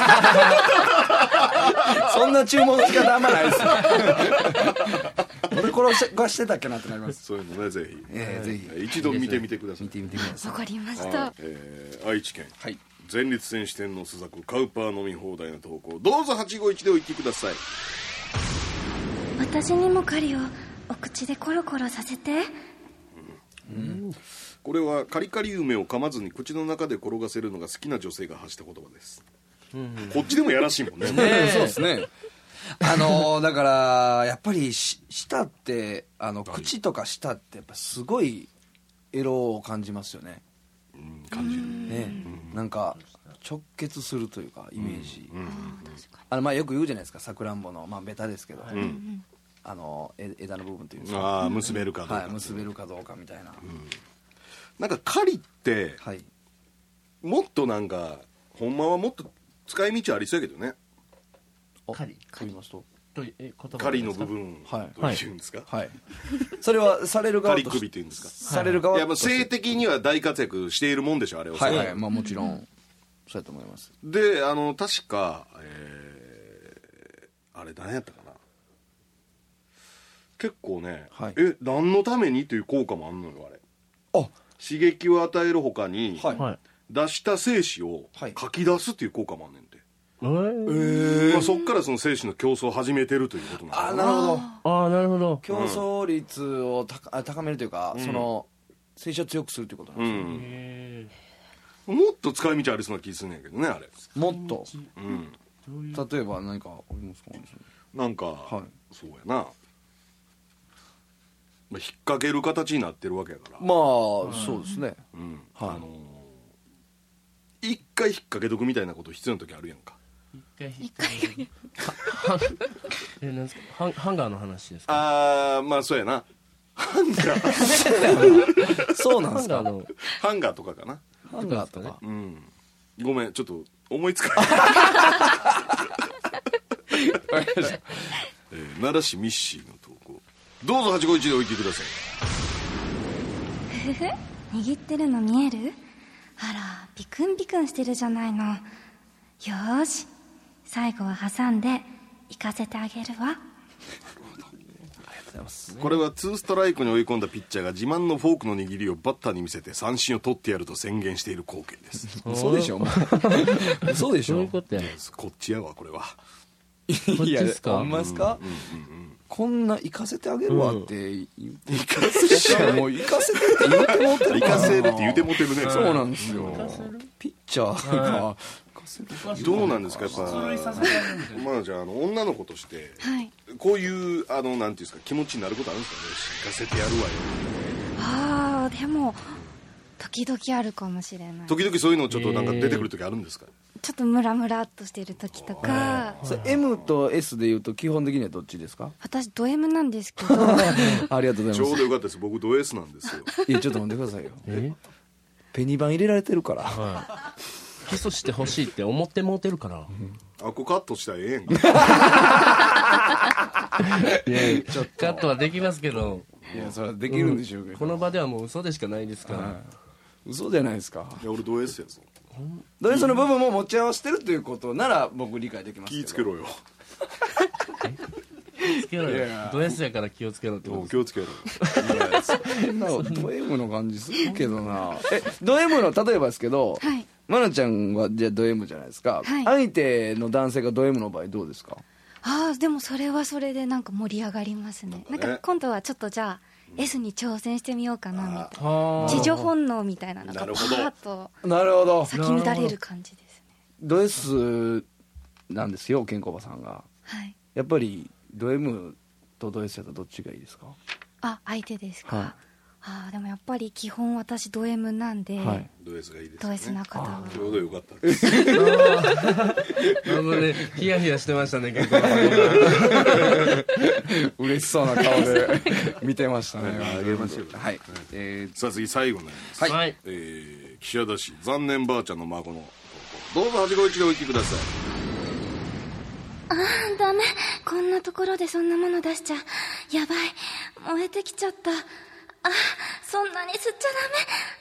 そんな注文の仕方あんまないですよ俺転がしてたっけなってなります。 そういうのねぜひ、 ぜひ一度見てみてください。 見てみてください。 わかりましはた。 い愛知県、 はい。 前立腺四天王朱雀カウパー飲み放題の投稿どうぞ851でお行きください。 私にも狩りをお口でコロコロさせて。 これはカリカリ梅を噛まずに口の中で転がせるのが好きな女性が発した言葉です、こっちでもやらしいもんねそうですね。だからやっぱり舌って口とか舌ってやっぱすごいエロを感じますよね。 感じるね、なんか直結するというかイメージ、まあよく言うじゃないですか、さくらんぼのまあベタですけど、枝の部分というんですか、 結べるかどうか、 はい、結べるかどうかみたいな、 なんか狩りってはい。 もっとなんかほんまはもっと使い道ありそうやけどね。 狩りと言いますと、 言葉狩りの部分はいというんですか、 はい。それはされる側狩りと首っていうんですか、 される側いやとして性的には大活躍しているもんでしょあれは。 はいはい、まあもちろんそうやと思います。 で確か、あれ何やったかな、結構ね、 はい何のためにという効果もあんのよあれ。 あ、 刺激を与えるほかに、 はい。 はい出した精子をはい書き出すっていう効果もあんねんて、まあ、そっからその精子の競争を始めてるということなんだあ、なるほど。 ああなるほど。 競争率を高めるというか、その性質を強くするということなんですね。 へもっと使い道ありそうな気するんやけどねあれ。 もっとうん例えば何かありますか？ なんか、 はいそうやな、まあ、引っ掛ける形になってるわけやから、 まあそうですね。 うんはい一回引っ掛けとくみたいなこと必要な時あるやんか。 一回なんですかハンガーの話ですか？ まあそうやな、ハンガーそうなんですか。 ハンガーのハンガーとかかな。 ハンガーとか。 うんごめんちょっと思いつかない奈良市ミッシーの投稿どうぞ851でお行きください。 ふふ握ってるの見える？あらビクンビクンしてるじゃないの。よーし最後は挟んで行かせてあげるわ。 これは2ストライクに追い込んだピッチャーが自慢のフォークの握りをバッターに見せて三振を取ってやると宣言している光景です嘘でしょ。嘘でしょどういう。ことや。 こっちやわこれは。 こっちですか？ ほんまですか？こんな行かせてあげるわって言ってもう行かせてって言うてもってる行かせるって言うてもてるね。 そうなんですよ。ピッチャーが行かせてどうなんですかやっぱ出塁させてあげるみたいな。 まあじゃあ女の子としてはい。 こういうなんていうんですか気持ちになることあるんですかね。行かせてやるわよ。 ああでも時々あるかもしれない。 時々そういうのちょっとなんか出てくる時あるんですか。 ちょっとムラムラっとしてる時とか。 それ M と S で言うと基本的にはどっちですか？ 私ド M なんですけどありがとうござちいます。 ょうどよかったです。僕ド S なんですよ。 いやちょっと待ってくださいよ。 えペニバン入れられてるから。 はいキスしてほしいって思ってもうてるから。 あこカットしたらええやんか。 いやちょっとカットはできますけど、 いやそれはできるんでしょうけど。 この場ではもう嘘でしかないですから。 はい嘘じゃないですか。 いや俺ド S やぞ。 ド S の部分も持ち合わせてるということなら僕理解できますけど。 気ぃつけろよ。 気をつけろよいや。 ド S やから気をつけろってことです。 気をつけろよ。 そんなド M の感じするけどな。ド M の例えばですけど、 はいマナちゃんはじゃあド M じゃないですか、 はい相手の男性がド M の場合どうですか？ ああでもそれはそれでなんか盛り上がりますね。なんか今度はちょっとじゃあ S に挑戦してみようかなみたいな。 は自助本能みたいなのがパなるほどーッとなるほど。 咲き乱れる感じですね。 ド S なんですよケンコバさんが。 はい。 やっぱりド M とド S やったらどっちがいいですか？ あ相手ですか。 はいああでもやっぱり基本私ド M なんで、 はいド S がいいですドよ S ね。 な方はちょうどよかったです。 ね、ヒヤヒヤしてましたね結構。 嬉しそうな顔で見てましたね。 あげましょう。 はい。 さあ次最後になります。 はい。 岸和田市残念ばあちゃんの孫の投稿どうぞ851でお行きください。 ダメこんなところでそんなもの出しちゃやばい燃えてきちゃった。 そんなに吸っちゃダメ。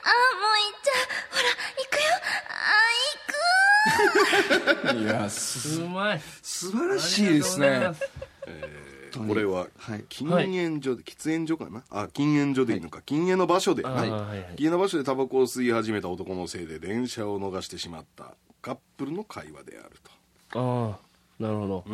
もういっちゃう。ほら、行くよ。行く。 いやうまい。 素晴らしいですね。 これは禁煙所で、喫煙所かな、禁煙所でいいのか、禁煙の場所で、禁煙の場所でタバコを吸い始めた男のせいで電車を逃してしまったカップルの会話であると。 ああ、なるほど。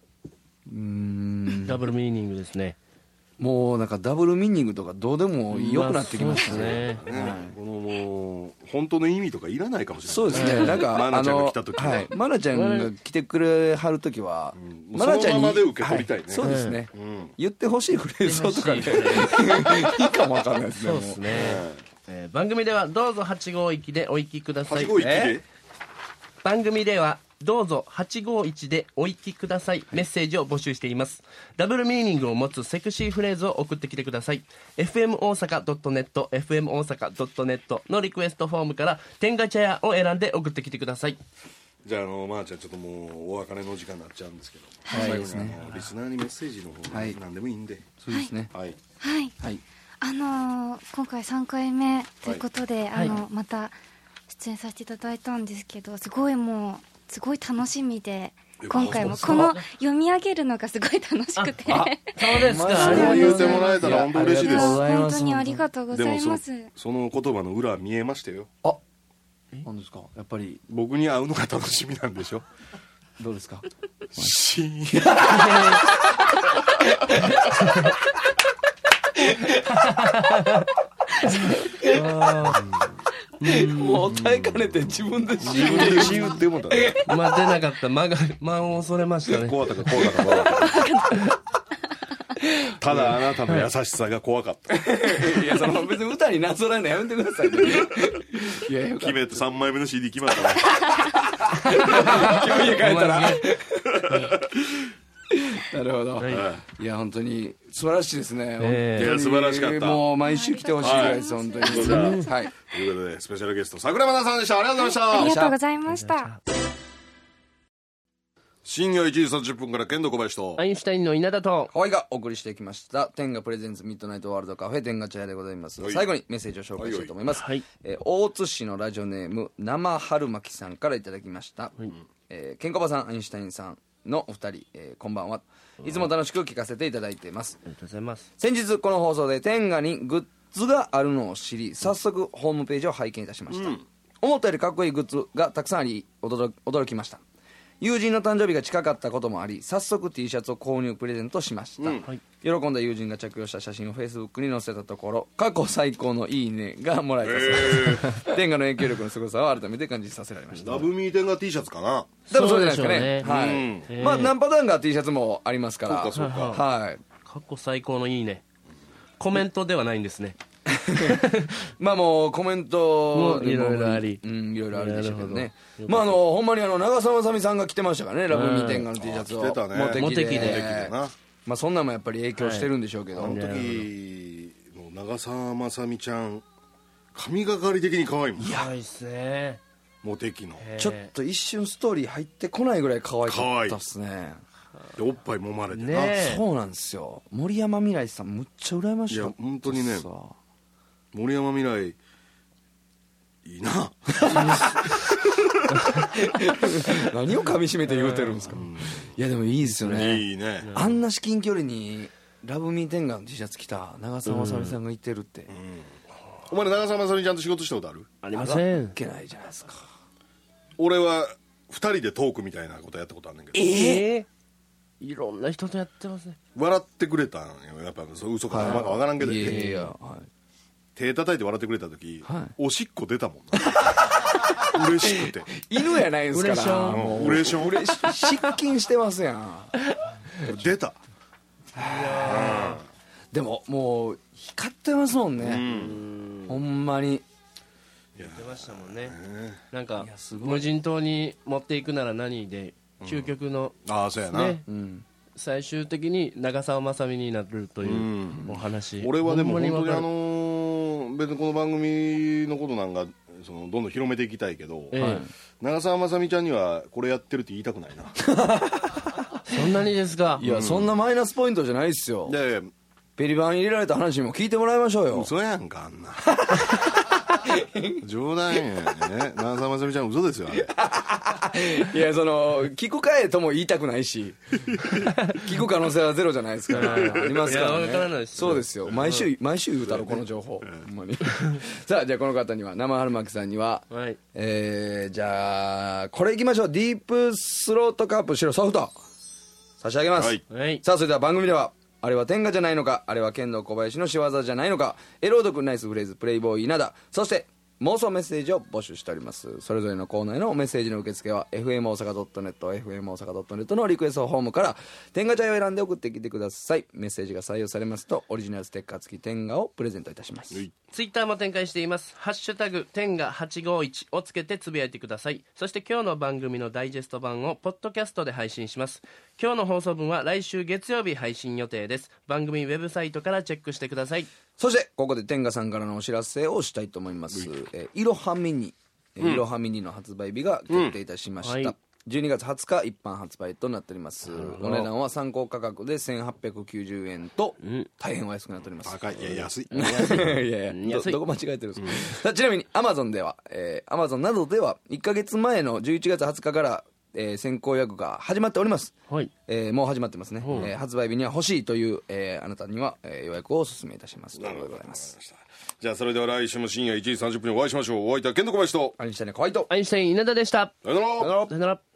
ダブルミーニングですね。 もうなんかダブルミーニングとかどうでもよくなってきましたね。 このもう本当の意味とかいらないかもしれない。 そうですね。なんかマナちゃんが来た時は、 マナちゃんが来てくれはる時は、 マナちゃんにそのままで受け取りたいね。 そうですね。言ってほしいフレーズとかね、いいかもわかんないですね。 そうですね。番組ではどうぞ851でお行きください。 851で番組ではどうぞ851でお行きください。メッセージを募集しています。ダブルミーニングを持つセクシーフレーズを送ってきてください。FM 大阪 .net FM 大阪 .net のリクエストフォームから天下茶屋を選んで送ってきてください。 じゃあまーちゃんちょっともうお別れの時間になっちゃうんですけど、最後にリスナーにメッセージの方何でもいいんで。 そうですね。 はい。 今回3回目ということで、また出演させていただいたんですけど、すごい楽しみで、今回もこの読み上げるのがすごい楽しくて。 そうですか。 そう言ってもらえたら本当嬉しいです。 本当にありがとうございます。 でもその言葉の裏見えましたよ。 何ですか。やっぱり僕に会うのが楽しみなんでしょ。 どうですか。 シーンもう耐えかねて自分で自分でシーンって思ったね。 出なかった。間を恐れましたね。 怖かった。ただあなたの優しさが怖かった。 いや、別に歌になぞらえるのやめてくださいね。いや、 決めて3枚目の CD 決まったね。 急に変えたら。なるほど。いや、本当に素晴らしいですね。 いや、素晴らしかった。 もう毎週来てほしいぐらいです、本当に。はい。 ということで、スペシャルゲスト、桜間さんでした。ありがとうございました。 ありがとうございました。 深夜1時30分から剣道小林とアインシュタインの稲田と河合がお送りしてきました天下プレゼンツミッドナイトワールドカフェ天下茶屋でございます。最後にメッセージを紹介したいと思います。大津市のラジオネーム生春巻さんからいただきました。ケンコバさん、アインシュタインさんのお二人、こんばんは。いつも楽しく聞かせていただいています。 ありがとうございます。 先日この放送で天下にグッズがあるのを知り、早速ホームページを拝見いたしました。思ったよりかっこいいグッズがたくさんあり驚きました。友人の誕生日が近かったこともあり、早速 T シャツを購入プレゼントしました。喜んだ友人が着用した写真を Facebook に載せたところ、過去最高のいいねがもらえたそうです。天下の影響力の凄さを改めて感じさせられました。 ラブミー天下 T シャツかな。 多分そうじゃないですかね。はい。まあ何パターンか T シャツもありますから。 そうか。 はい。 過去最高のいいね。コメントではないんですね。 まあもうコメントいろいろあり、 いろいろあるでしょうけどね。まあほんまに長澤まさみさんが着てましたからね、ラブミー天下の T シャツをモテキでまあそんなんもやっぱり影響してるんでしょうけど、 あの時の長澤まさみちゃん髪がかり的に可愛いもん。 可愛いっすね。 モテキのちょっと一瞬ストーリー入ってこないぐらい可愛かったっすね。 でおっぱい揉まれてな。 そうなんですよ。森山未來さんむっちゃ羨ましい。 いや本当にね、森山未来いいな。 何を噛み締めて言うてるんですか。いやでもいいですよね。 いいね。 あんな至近距離にラブミー天下の T シャツ着た長澤まさみさんがいてるって。 お前長澤まさみちゃんと仕事したことある？ ありません。 いけないじゃないですか。 俺は2人でトークみたいなことやったことあるんだけど。 いろんな人とやってますね。 笑ってくれたんよ。やっぱ嘘か生か分からんけど。 いや手叩いて笑ってくれた時、おしっこ出たもんな。嬉しくて。 犬やないんすから。 嬉しょん。 失禁してますやん。 出た。 でももう光ってますもんね。ほんまに。 言ってましたもんね。なんか無人島に持っていくなら何で究極のそうやな。 最終的に長澤まさみになるというお話。 俺はでも本当に別にこの番組のことなんかどんどん広めていきたいけど、長澤まさみちゃんにはこれやってるって言いたくないな。 そんなにですか。 いやそんなマイナスポイントじゃないっすよ。 でペリバン入れられた話も聞いてもらいましょうよ。 嘘やんか、あんな。冗談やね。長澤まさみちゃん嘘ですよ、あれ。 いや、聞くかえとも言いたくないし、聞く可能性はゼロじゃないですから、ありますからね。 いやわからないですよそうですよ。毎週言うたろ、この情報。ほんまに。さあ、じゃあこの方には、生春巻きさんには、 はい。 じゃあ、これいきましょう。ディープスロートカップ白ソフト。差し上げます。 はいはい。 さあ、それでは番組では、あれは天下じゃないのか、あれは剣道小林の仕業じゃないのか、エロードくんナイスフレーズ、プレイボーイ稲田、そして妄想メッセージを募集しております。それぞれのコーナーへのメッセージの受付は FM 大阪 .net、FM 大阪 .net のリクエストフォームから天下茶を選んで送ってきてください。メッセージが採用されますとオリジナルステッカー付き天下をプレゼントいたします。 ツイッターも展開しています。ハッシュタグ天が851をつけてつぶやいてください。そして今日の番組のダイジェスト版をポッドキャストで配信します。今日の放送分は来週月曜日配信予定です。番組ウェブサイトからチェックしてください。 そしてここで天下さんからのお知らせをしたいと思います。いろはミニ、いろはミニの発売日が決定いたしました。 はい 12月20日一般発売となっております。お値段は参考価格で1890円と大変お安くなっております。 高い。いや、安い。 いやいや安いどこ間違えてるんですか。さあちなみに Amazon では、Amazon などでは1ヶ月前の11月20日から先行予約が始まっております。 はい。 もう始まってますね。発売日には欲しいという、あなたには、予約をお勧めいたしますということでございます。 じゃあ、それでは来週も深夜1時30分にお会いしましょう。お相手はケンドコバヤシと。 アインシュタインの河合とアインシュタイン稲田でした。 さよなら。 さよなら。